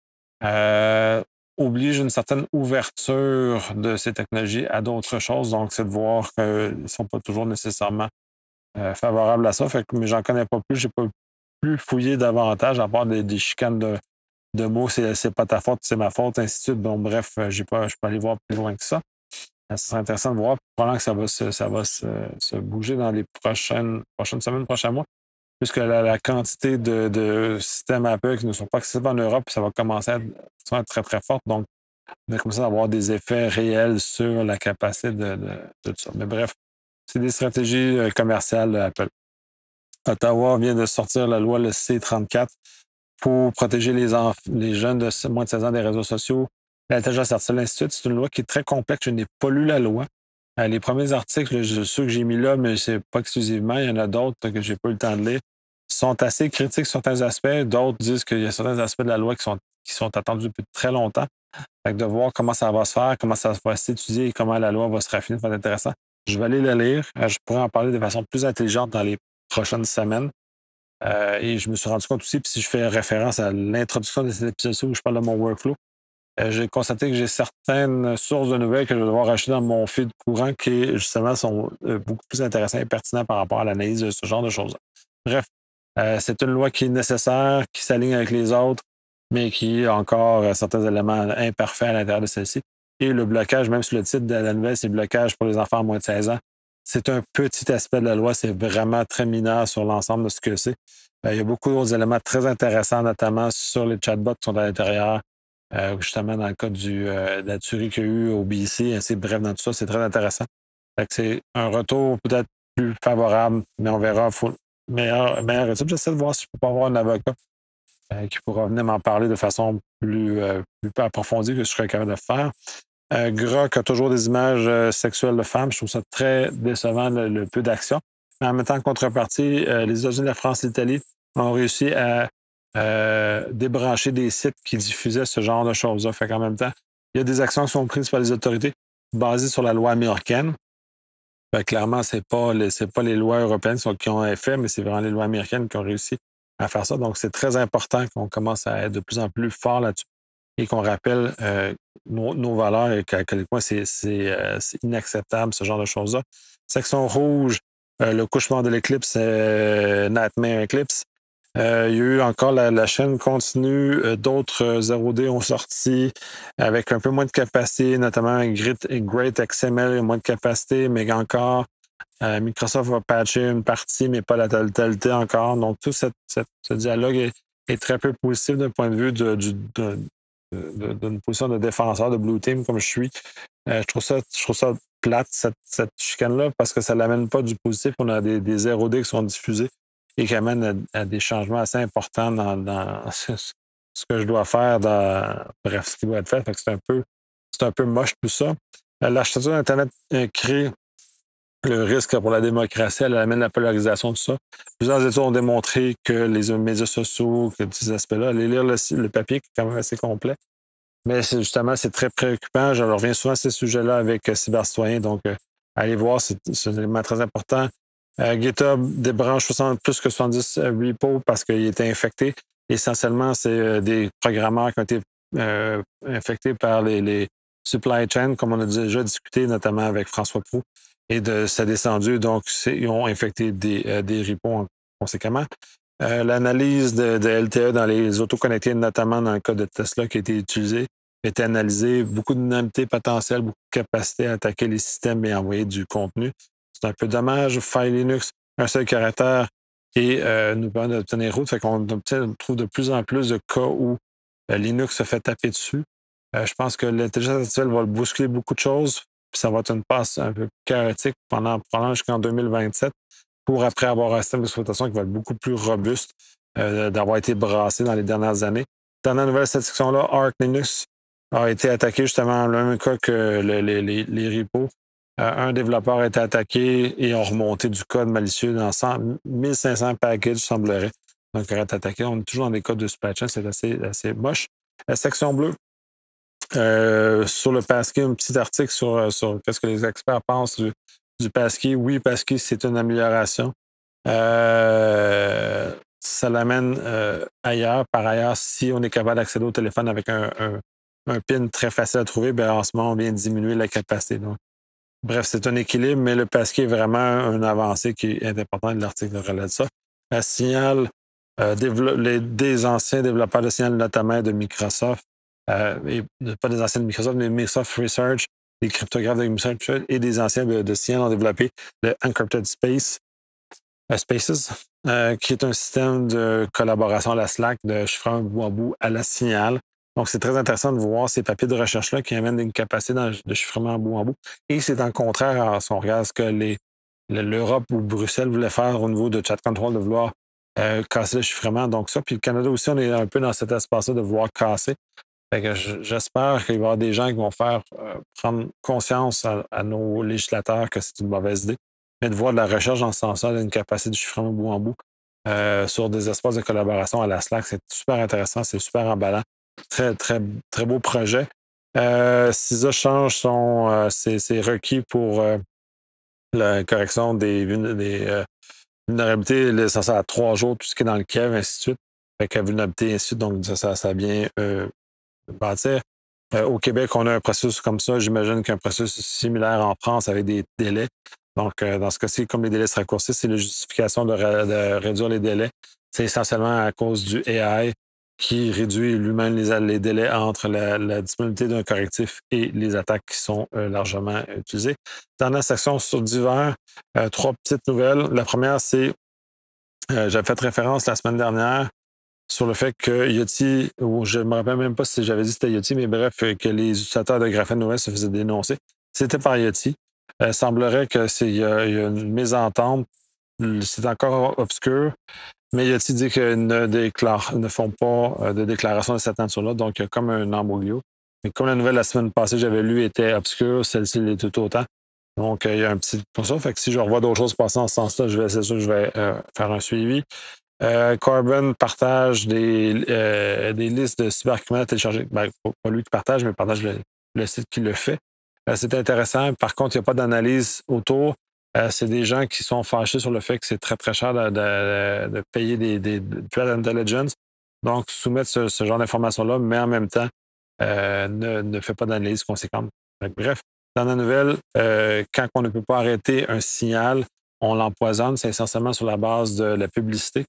euh, oblige une certaine ouverture de ces technologies à d'autres choses. Donc, c'est de voir qu'ils ne sont pas toujours nécessairement euh, favorables à ça. Fait que, mais j'en connais pas plus. Je n'ai pas plus fouillé davantage, à part des, des chicanes de, de mots, c'est, c'est pas ta faute, c'est ma faute, ainsi de suite. Bon, bref, j'ai pas, je peux aller voir plus loin que ça. Ça serait intéressant de voir. Probablement que ça va se, ça va se, se bouger dans les prochaines, prochaines semaines, prochains mois, puisque la, la quantité de, de systèmes Apple qui ne sont pas accessibles en Europe, ça va commencer à être, à être très, très forte. Donc, on va commencer à avoir des effets réels sur la capacité de, de, de tout ça. Mais bref, c'est des stratégies commerciales d'Apple. Ottawa vient de sortir la loi, le C trente-quatre, pour protéger les, enf- les jeunes de moins de seize ans des réseaux sociaux, l'intelligence artificielle, ainsi de suite. C'est une loi qui est très complexe. Je n'ai pas lu la loi. Euh, les premiers articles, je, ceux que j'ai mis là, mais c'est pas exclusivement, il y en a d'autres que j'ai pas eu le temps de lire, sont assez critiques sur certains aspects. D'autres disent qu'il y a certains aspects de la loi qui sont, qui sont attendus depuis très longtemps. Fait que de voir comment ça va se faire, comment ça va s'étudier et comment la loi va se raffiner, ça va être intéressant. Je vais aller le lire. Euh, Je pourrais en parler de façon plus intelligente dans les prochaines semaines. Euh, et je me suis rendu compte aussi, puis si je fais référence à l'introduction de cet épisode où je parle de mon workflow, euh, j'ai constaté que j'ai certaines sources de nouvelles que je vais devoir acheter dans mon feed courant qui, justement, sont euh, beaucoup plus intéressantes et pertinentes par rapport à l'analyse de ce genre de choses. Bref, euh, c'est une loi qui est nécessaire, qui s'aligne avec les autres, mais qui a encore euh, certains éléments imparfaits à l'intérieur de celle-ci. Et le blocage, même sur le titre de la nouvelle, c'est le blocage pour les enfants à moins de seize ans. C'est un petit aspect de la loi, c'est vraiment très mineur sur l'ensemble de ce que c'est. Euh, il y a beaucoup d'autres éléments très intéressants, notamment sur les chatbots qui sont à l'intérieur, euh, justement dans le cas du, euh, de la tuerie qu'il y a eu au B C. Ainsi, bref, dans tout ça, c'est très intéressant. Fait que c'est un retour peut-être plus favorable, mais on verra. Faut meilleur, meilleur étude. J'essaie de voir si je peux pas avoir un avocat euh, qui pourra venir m'en parler de façon plus, euh, plus approfondie que je serais capable de faire. Euh, Grok a toujours des images euh, sexuelles de femmes. Je trouve ça très décevant, le, le peu d'action. Mais en même temps, en contrepartie, euh, les États-Unis, la France, l'Italie ont réussi à euh, débrancher des sites qui diffusaient ce genre de choses-là. Fait qu'en même temps, il y a des actions qui sont prises par les autorités basées sur la loi américaine. Fait que clairement, ce n'est pas, les, c'est pas les lois européennes qui, sont, qui ont effet, mais c'est vraiment les lois américaines qui ont réussi à faire ça. Donc, c'est très important qu'on commence à être de plus en plus fort là-dessus et qu'on rappelle euh, nos, nos valeurs et à quel point c'est, c'est, euh, c'est inacceptable, ce genre de choses-là. Section rouge, euh, le couchement de l'éclipse, euh, Nightmare Eclipse. Euh, il y a eu encore la, la chaîne continue, euh, d'autres euh, zéro D ont sorti avec un peu moins de capacité, notamment Great, Great X M L, moins de capacité, mais encore euh, Microsoft va patcher une partie, mais pas la totalité encore. Donc, tout cette, cette, ce dialogue est, est, très peu positif d'un point de vue de, de, de, de, d'une position de défenseur de Blue Team comme je suis. Euh, je, trouve ça, je trouve ça plate, cette, cette chicane-là, parce que ça ne l'amène pas du positif. On a des, des zéro D qui sont diffusés et qui amènent à, à des changements assez importants dans, dans ce, ce que je dois faire, dans, bref, ce qui doit être fait. Fait que c'est un peu, c'est un peu moche tout ça. Euh, L'architecture d'Internet euh, crée le risque pour la démocratie, elle amène la polarisation, tout ça. Plusieurs études ont démontré que les médias sociaux, que ces aspects-là, aller lire le, le papier qui est quand même assez complet, mais c'est justement, c'est très préoccupant. Je reviens souvent à ces sujets-là avec euh, Cybercitoyen, donc euh, allez voir, c'est, c'est un élément très important. Euh, GitHub débranche soixante, plus que soixante-dix euh, repos parce qu'il était infecté. Essentiellement, c'est euh, des programmeurs qui ont été euh, infectés par les, les supply chains, comme on a déjà discuté, notamment avec François Proulx, et de ça descendu. Donc, c'est, ils ont infecté des, euh, des repos conséquemment. Euh, l'analyse de, de L T E dans les autos connectés, notamment dans le cas de Tesla qui a été utilisé, a été analysé. Beaucoup de dynamité potentielle, beaucoup de capacité à attaquer les systèmes et envoyer du contenu. C'est un peu dommage. File Linux, un seul caractère et euh, nous permet d'obtenir route. Fait qu'on obtient, trouve de plus en plus de cas où euh, Linux se fait taper dessus. Euh, je pense que l'intelligence artificielle va bousculer beaucoup de choses. Puis ça va être une passe un peu chaotique pendant, pendant jusqu'en deux mille vingt-sept pour après avoir un système d'exploitation qui va être beaucoup plus robuste, euh, d'avoir été brassé dans les dernières années. Dans la nouvelle cette section-là, Arc Linux a été attaqué justement dans le même cas que le, les, les, les repos. Euh, un développeur a été attaqué et a remonté du code malicieux dans cent, mille cinq cents packages, semblerait. Donc, il aurait été attaqué. On est toujours dans des codes de supply chain, c'est assez, assez moche. La section bleue, euh, sur le passkey, un petit article sur, sur qu'est-ce que les experts pensent du, du passkey. Oui, passkey, c'est une amélioration. Euh, ça l'amène euh, ailleurs. Par ailleurs, si on est capable d'accéder au téléphone avec un, un, un PIN très facile à trouver, bien, en ce moment, on vient diminuer la capacité. Donc, bref, c'est un équilibre, mais le passkey est vraiment une avancée qui est importante. L'article relève ça. La signal, euh, les, des anciens développeurs de signal, notamment de Microsoft, euh, et pas des anciens de Microsoft, mais Microsoft Research, des cryptographes de Microsoft et des anciens de, de signal ont développé le Encrypted Space, uh, Spaces, euh, qui est un système de collaboration à la Slack, de chiffrement bout en bout à la signal. Donc, c'est très intéressant de voir ces papiers de recherche-là qui amènent une capacité de chiffrement bout en bout. Et c'est en contraire à si on regarde ce que les, l'Europe ou Bruxelles voulait faire au niveau de chat control, de vouloir euh, casser le chiffrement. Donc, ça. Puis le Canada aussi, on est un peu dans cet espace-là de vouloir casser. Fait que j'espère qu'il va y avoir des gens qui vont faire euh, prendre conscience à, à nos législateurs que c'est une mauvaise idée, mais de voir de la recherche dans ce sens-là, d'une capacité de chiffrement bout en bout euh, sur des espaces de collaboration à la Slack. C'est super intéressant, c'est super emballant. Très, très, très beau projet. Euh, C I S A change son, euh, ses, ses requis pour euh, la correction des, des euh, vulnérabilités, ça, ça a trois jours, tout ce qui est dans le Kev, ainsi de suite. Fait que vulnérabilité, ainsi de suite. Donc, ça, ça, ça vient euh, bâtir. Euh, au Québec, on a un processus comme ça. J'imagine qu'un processus similaire en France avec des délais. Donc, euh, dans ce cas-ci, comme les délais se raccourcissent, c'est la justification de, de réduire les délais. C'est essentiellement à cause du A I qui réduit lui-même les, les délais entre la, la disponibilité d'un correctif et les attaques qui sont euh, largement utilisées. Dans la section sur divers, euh, trois petites nouvelles. La première, c'est, euh, j'avais fait référence la semaine dernière sur le fait que Yoti, ou je ne me rappelle même pas si j'avais dit que c'était Yoti, mais bref, que les utilisateurs de Graphene O S se faisaient dénoncer. C'était par Yoti. Il euh, semblerait qu'il y, y, a une mésentente. C'est encore obscur, mais Yoti dit qu'ils ne, déclare, ne font pas de déclaration de cette nature-là, donc il y a comme un embrouillot. Mais comme la nouvelle la semaine passée, j'avais lu, était obscure, celle-ci l'est tout autant. Donc, il y a un petit pour ça. Fait que si je revois d'autres choses passer en ce sens-là, je vais, c'est sûr que je vais euh, faire un suivi. Euh, Carbon partage des, euh, des listes de cybercriminels téléchargés. Ben, pas lui qui partage, mais partage le, le site qui le fait. Euh, c'est intéressant. Par contre, il n'y a pas d'analyse autour. Euh, c'est des gens qui sont fâchés sur le fait que c'est très, très cher de, de, de payer des, des de threat intelligence. Donc, soumettre ce, ce genre d'informations-là, mais en même temps, euh, ne, ne fait pas d'analyse conséquente. Donc, bref, dans la nouvelle, euh, quand on ne peut pas arrêter un signal, on l'empoisonne. C'est essentiellement sur la base de la publicité.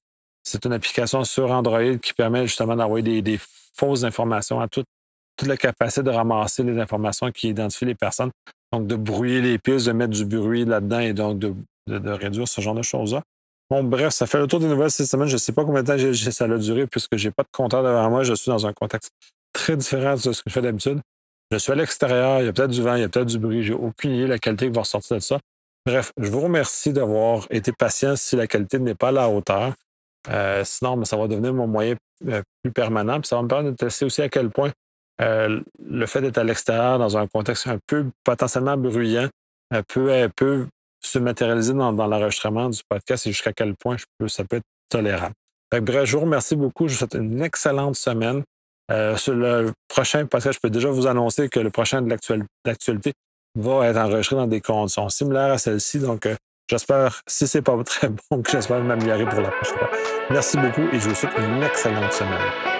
C'est une application sur Android qui permet justement d'envoyer des, des fausses informations à toute, toute la capacité de ramasser les informations qui identifient les personnes. Donc, de brouiller les pistes, de mettre du bruit là-dedans et donc de, de, de réduire ce genre de choses-là. Bon, bref, ça fait le tour des nouvelles cette semaine. Je ne sais pas combien de temps j'ai, j'ai, ça a duré puisque je n'ai pas de compteur devant moi. Je suis dans un contexte très différent de ce que je fais d'habitude. Je suis à l'extérieur, il y a peut-être du vent, il y a peut-être du bruit. J'ai aucune idée de la qualité qui va ressortir de ça. Bref, je vous remercie d'avoir été patient si la qualité n'est pas à la hauteur. Euh, sinon, ben, ça va devenir mon moyen euh, plus permanent. Puis ça va me permettre de tester aussi à quel point euh, le fait d'être à l'extérieur dans un contexte un peu potentiellement bruyant euh, peut, euh, peut se matérialiser dans, dans l'enregistrement du podcast et jusqu'à quel point je peux, ça peut être tolérable. Fait que, bref, je vous remercie beaucoup. Je vous souhaite une excellente semaine. Euh, sur le prochain podcast, je peux déjà vous annoncer que le prochain de l'actualité va être enregistré dans des conditions similaires à celle-ci. Donc, euh, j'espère, si c'est pas très bon, que j'espère m'améliorer pour la prochaine fois. Merci beaucoup et je vous souhaite une excellente semaine.